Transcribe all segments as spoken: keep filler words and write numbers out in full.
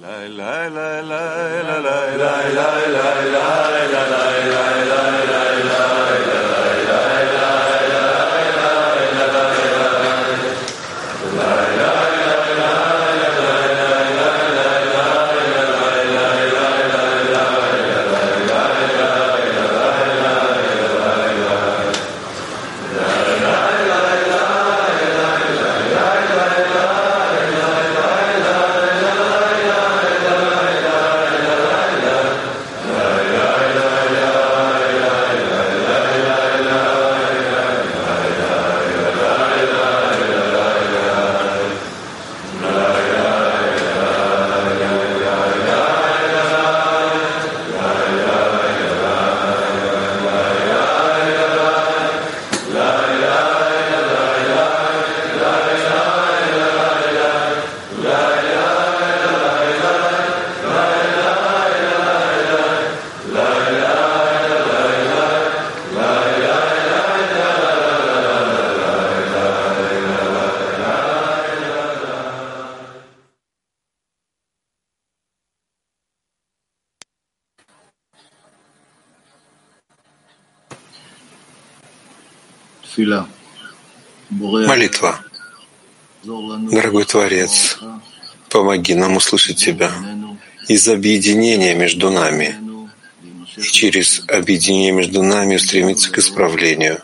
Молитва. Дорогой Творец, помоги нам услышать Тебя из объединения между нами и через объединение между нами устремиться к исправлению.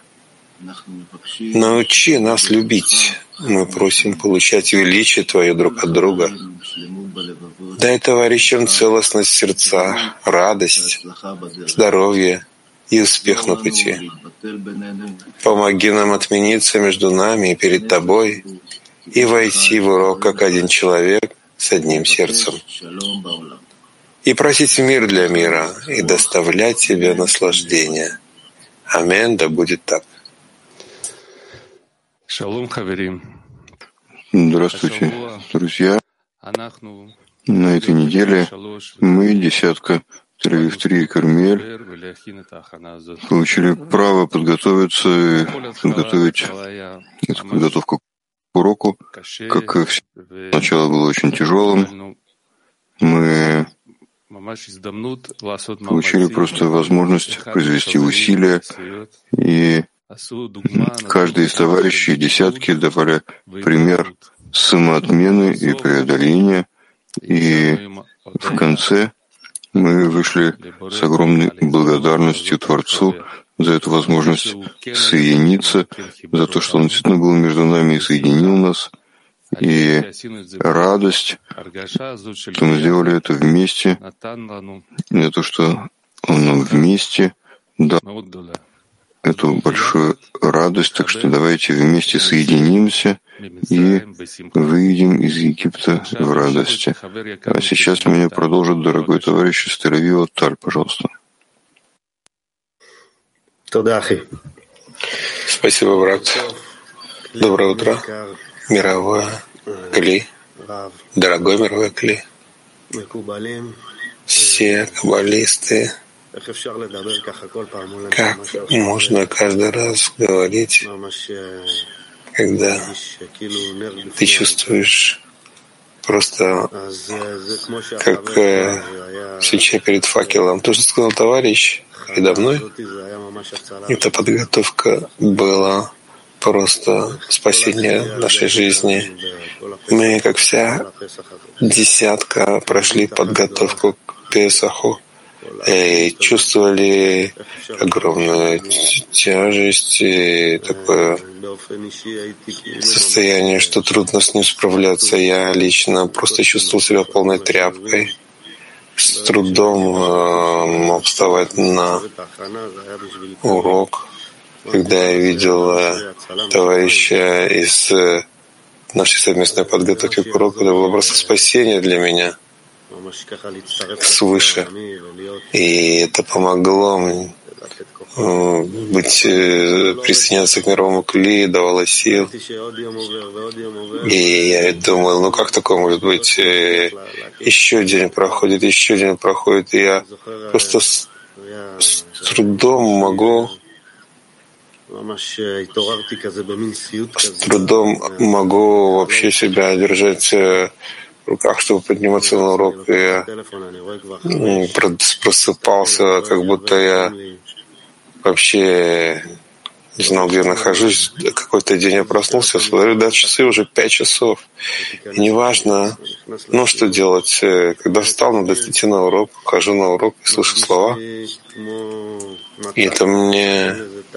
Научи нас любить. Мы просим получать величие Твое друг от друга. Дай товарищам целостность сердца, радость, здоровье и успех на пути. Помоги нам отмениться между нами и перед Тобой и войти в урок как один человек с одним сердцем. И просить мир для мира и доставлять Тебе наслаждение. Аминь, да будет так. Здравствуйте, друзья. На этой неделе мы, десятка Тель-Авив-три и Кармель, получили право подготовиться и подготовить эту подготовку к уроку. Как и все, начало было очень тяжелым. Мы получили просто возможность произвести усилия, и каждый из товарищей, десятки, давали пример самоотмены и преодоления, и в конце мы вышли с огромной благодарностью Творцу за эту возможность соединиться, за то, что Он действительно был между нами и соединил нас, и радость, что мы сделали это вместе, и за то, что Он нам вместе дал эту большую радость. Так что давайте вместе соединимся и выйдем из Египта в радости. А сейчас меня продолжит дорогой товарищ из Тель-Авива Таль, пожалуйста. Спасибо, брат. Доброе утро. Мировое Кли. Дорогой мировой Кли. Все каббалисты. Как можно каждый раз говорить, когда ты чувствуешь просто как э, свеча перед факелом? То, что сказал товарищ передо мной, эта подготовка была просто спасение нашей жизни. Мы, как вся десятка, прошли подготовку к Песаху и чувствовали огромную тяжесть и такое состояние, что трудно с ним справляться. Я лично просто чувствовал себя полной тряпкой, с трудом э, мог вставать на урок. Когда я видел э, товарища из э, нашей совместной подготовки к уроку, это было просто спасение для меня свыше. И это помогло мне быть, присоединяться к мировому Кли, давало сил. И я думал, ну как такое может быть? Еще день проходит, еще день проходит, и я просто с, с трудом могу с трудом могу вообще себя держать руках, чтобы подниматься на урок, и я просыпался, как будто я вообще не знал, где я нахожусь. Какой-то день я проснулся, смотрю, да, часы уже пять часов. И неважно, ну, что делать. Когда встал, надо идти на урок, хожу на урок и слышу слова. И это мне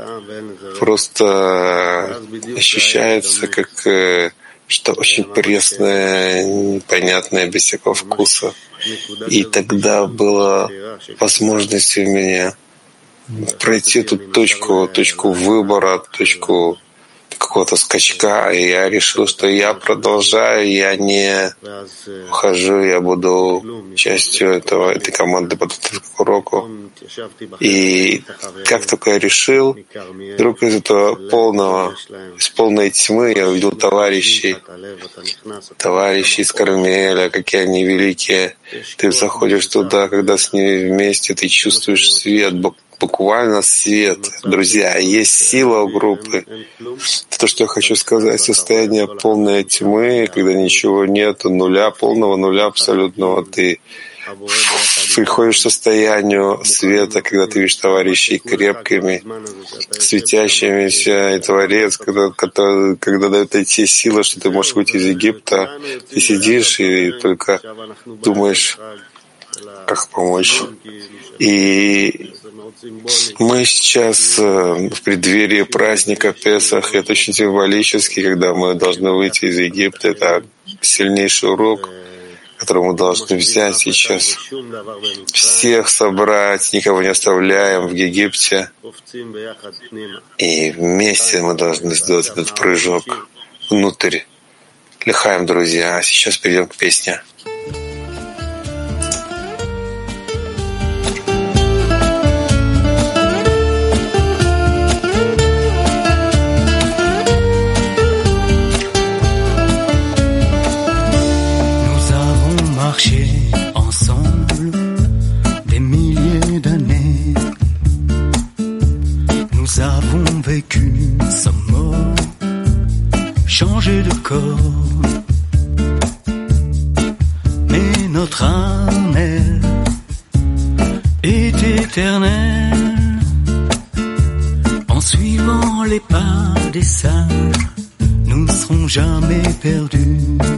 просто ощущается как что очень пресное, непонятное, без всякого вкуса. И тогда была возможность у меня пройти эту точку, точку выбора, точку какого-то скачка, и я решил, что я продолжаю, я не ухожу, я буду частью этого, этой команды по уроку. И как только я решил, вдруг из этого полного, из полной тьмы я увидел товарищей, товарищей из Кармеля, какие они великие. Ты заходишь туда, когда с ними вместе, ты чувствуешь свет, буквально свет. Друзья, есть сила у группы. То, что я хочу сказать, состояние полной тьмы, когда ничего нет, нуля, полного нуля абсолютного. Ты приходишь к состоянию света, когда ты видишь товарищей крепкими, светящимися, и Творец, когда, когда, когда дает эти силы, что ты можешь выйти из Египта, ты сидишь и только думаешь, как помочь. И мы сейчас в преддверии праздника Песах, это очень символически, когда мы должны выйти из Египта. Это сильнейший урок, который мы должны взять сейчас. Всех собрать, никого не оставляем в Египте. И вместе мы должны сделать этот прыжок внутрь. Лихаем, друзья. А сейчас перейдем к песне. Ensemble des milliers d'années, nous avons vécu sans mort, changé de corps, mais notre âme, elle, est éternelle. En suivant les pas des sages, nous ne serons jamais perdus.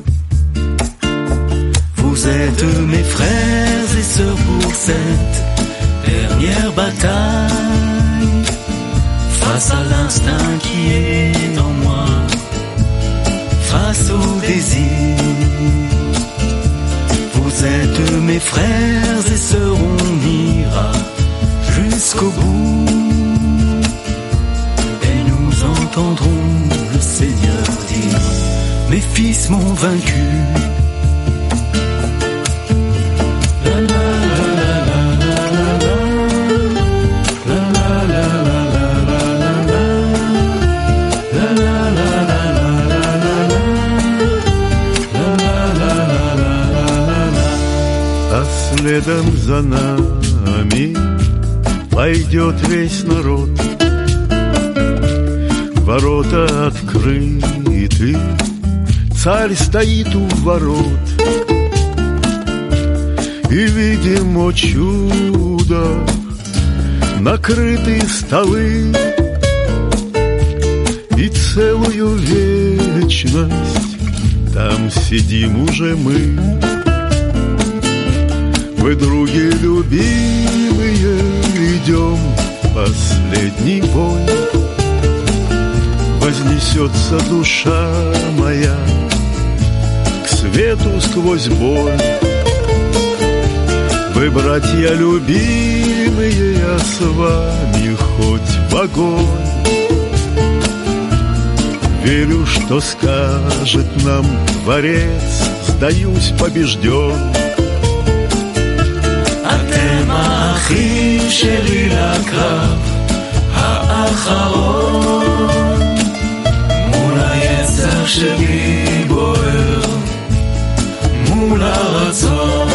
Vous êtes mes frères et sœurs pour cette dernière bataille, face à l'instinct qui est en moi, face au désir. Vous êtes mes frères et sœurs, on ira jusqu'au bout, et nous entendrons le Seigneur dire, mes fils m'ont vaincu. Следом за нами пойдет весь народ. Ворота открыты, царь стоит у ворот. И видим, о чудо, накрыты столы, и целую вечность там сидим уже мы. Мы, други любимые, идем последний бой. Вознесется душа моя к свету сквозь боль. Вы, братья любимые, я с вами хоть в огонь. Верю, что скажет нам Творец, сдаюсь побежден. אתם האחים שלי לקרב האחרון, מול היצר שלי בוער, מול הרצון.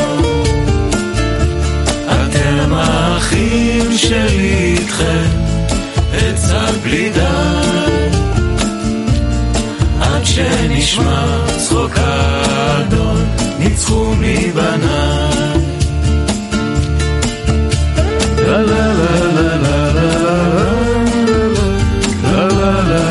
אתם האחים שלי איתכם, עצה בלי די, עד שנשמע צחוק האדון ניצחו מבניי. לה לה לה לה לה לה לה לה לה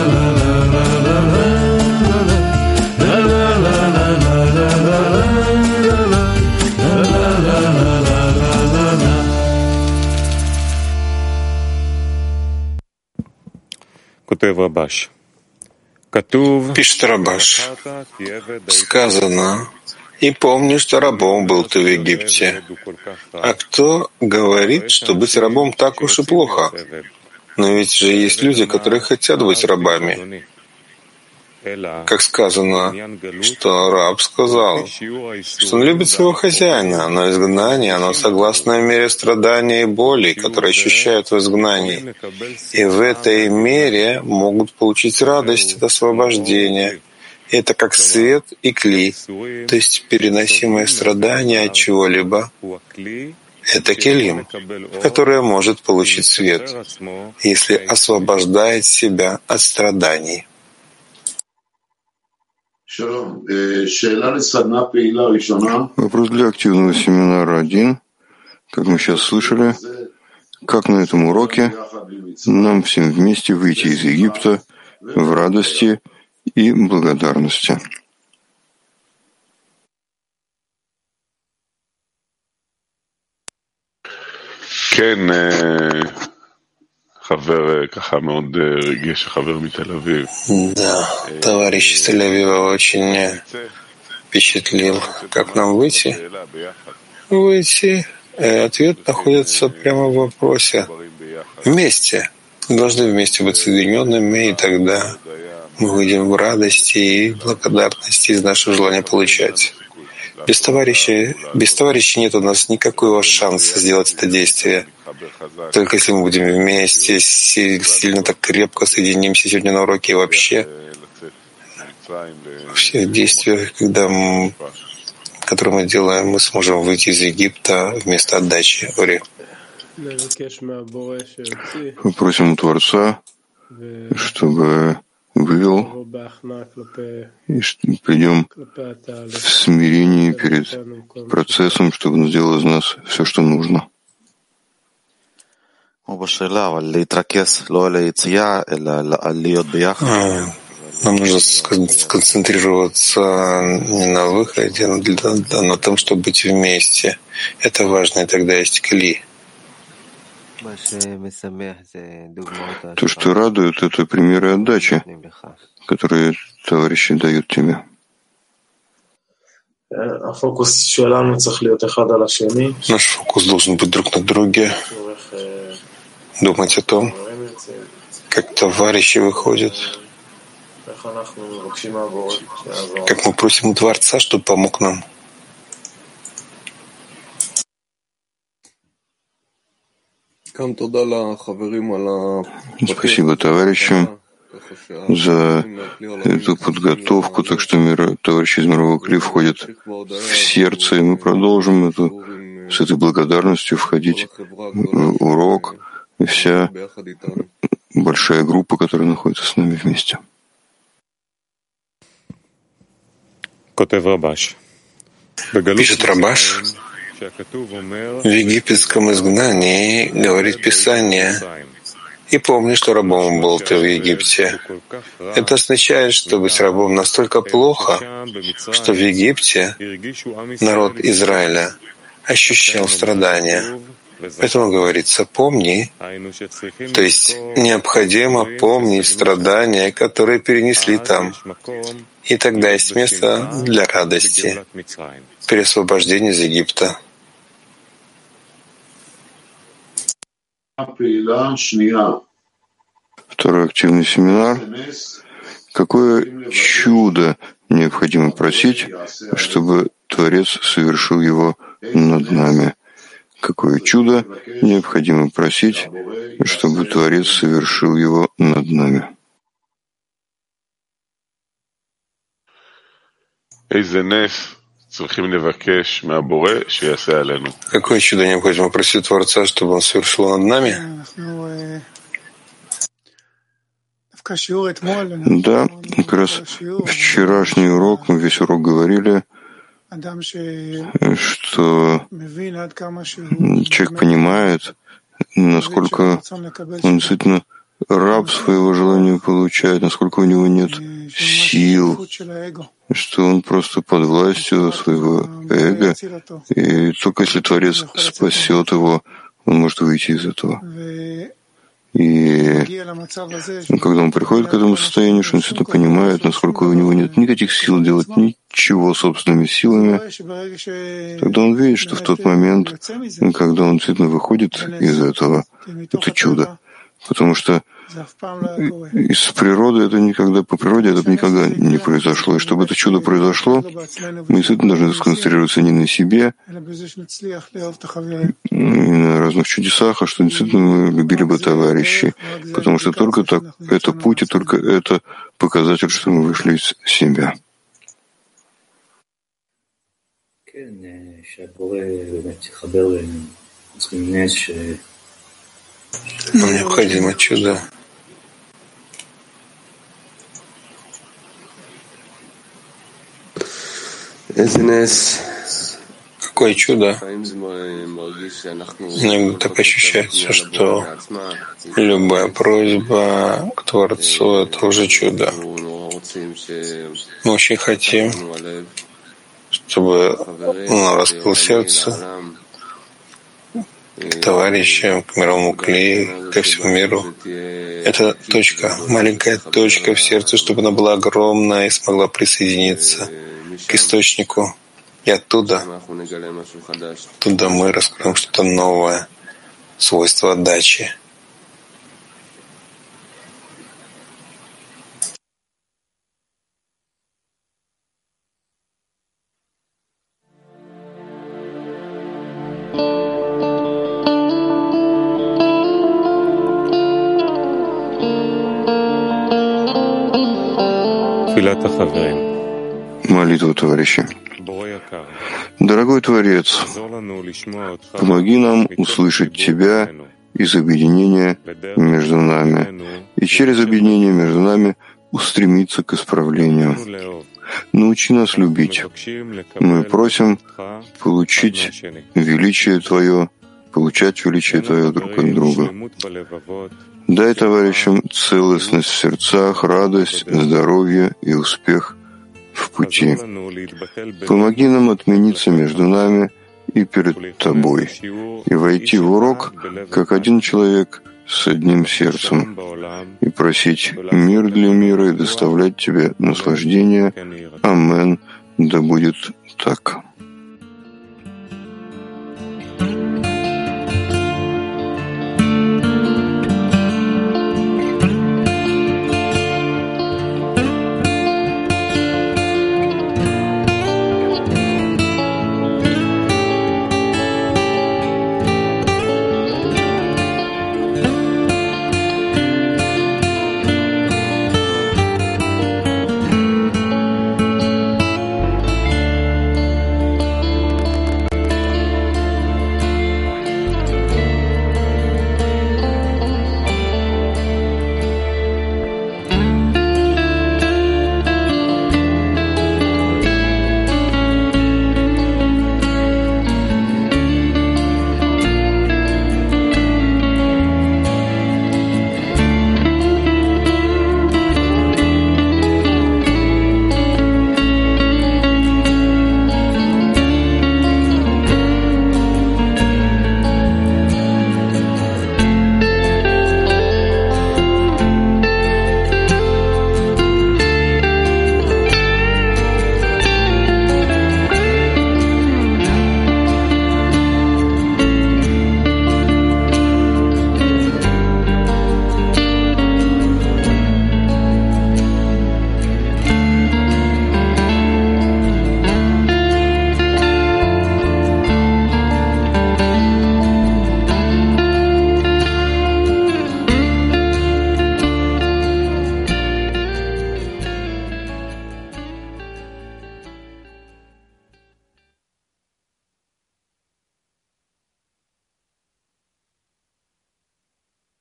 Пишет Рабаш. Сказано, и помни, что рабом был ты в Египте. А кто говорит, что быть рабом так уж и плохо? Но ведь же есть люди, которые хотят быть рабами. Как сказано, что раб сказал, что он любит своего хозяина, но изгнание, оно согласно мере страдания и боли, которые ощущают в изгнании. И в этой мере могут получить радость от освобождения. И это как свет и кли, то есть переносимое страдание от чего-либо. Это келим, которое может получить свет, если освобождает себя от страданий. Вопрос для активного семинара один. Как мы сейчас слышали, как на этом уроке нам всем вместе выйти из Египта в радости и благодарности. Да, товарищ из Тель-Авива очень впечатлил. Как нам выйти? Выйти. Ответ находится прямо в вопросе. Вместе. Мы должны вместе быть соединенными, и тогда мы выйдем в радости и благодарности из нашего желания получать. Без товарища, без товарища нет у нас никакого шанса сделать это действие. Только если мы будем вместе, сильно так крепко соединимся сегодня на уроке и вообще во всех действиях, когда мы, которые мы делаем, мы сможем выйти из Египта вместо отдачи. Ори. Попросим у Творца, чтобы вывел, и придем в смирении перед процессом, чтобы он сделал из нас все, что нужно. Нам нужно сконцентрироваться не на выходе, а на том, чтобы быть вместе. Это важно, и тогда есть кли. То, что радует, это примеры отдачи, которые товарищи дают тебе. Наш фокус должен быть друг на друге, думать о том, как товарищи выходят, как мы просим у Творца, чтобы помог нам. Спасибо товарищам за эту подготовку, так что мир, товарищи из мирового кли входят в сердце, и мы продолжим эту, с этой благодарностью входить в урок, и вся большая группа, которая находится с нами вместе. Пишет Рабаш, в египетском изгнании, говорит Писание, и помни, что рабом был ты в Египте. Это означает, что быть рабом настолько плохо, что в Египте народ Израиля ощущал страдания. Поэтому говорится, помни, то есть необходимо помнить страдания, которые перенесли там. И тогда есть место для радости при освобождении из Египта. Второй активный семинар. Какое чудо необходимо просить, чтобы Творец совершил его над нами? Какое чудо необходимо просить, чтобы Творец совершил его над нами? Какое чудо необходимо просить Творца, чтобы он совершил над нами? Да, как раз вчерашний урок, мы весь урок говорили что человек понимает, насколько он действительно раб своего желания получает, насколько у него нет сил, что он просто под властью своего эго, и только если Творец спасет его, он может выйти из этого. И когда он приходит к этому состоянию, что он действительно понимает, насколько у него нет никаких сил делать ничего собственными силами, тогда он видит, что в тот момент, когда он действительно выходит из этого, это чудо. Потому что из природы это никогда, по природе это никогда не произошло. И чтобы это чудо произошло, мы действительно должны сконцентрироваться не на себе, не на разных чудесах, а что действительно мы любили бы товарищей. Потому что только так, это путь, и только это показатель, что мы вышли из себя. Необходимо чудо. Какое чудо? Иногда так ощущается, что любая просьба к Творцу — это уже чудо. Мы очень хотим, чтобы он раскрыл сердце к товарищам, к мировому клею, ко всему миру. Это точка, маленькая точка в сердце, чтобы она была огромная и смогла присоединиться к источнику. И оттуда, оттуда мы раскроем что-то новое, свойство отдачи. Молитва товарища. Дорогой Творец, помоги нам услышать Тебя из объединения между нами и через объединение между нами устремиться к исправлению. Научи нас любить. Мы просим получить величие Твое, получать величие Твое друг от друга. Дай товарищам целостность в сердцах, радость, здоровье и успех в пути. Помоги нам отмениться между нами и перед Тобой и войти в урок, как один человек с одним сердцем, и просить мир для мира и доставлять Тебе наслаждение. Амен. Да будет так.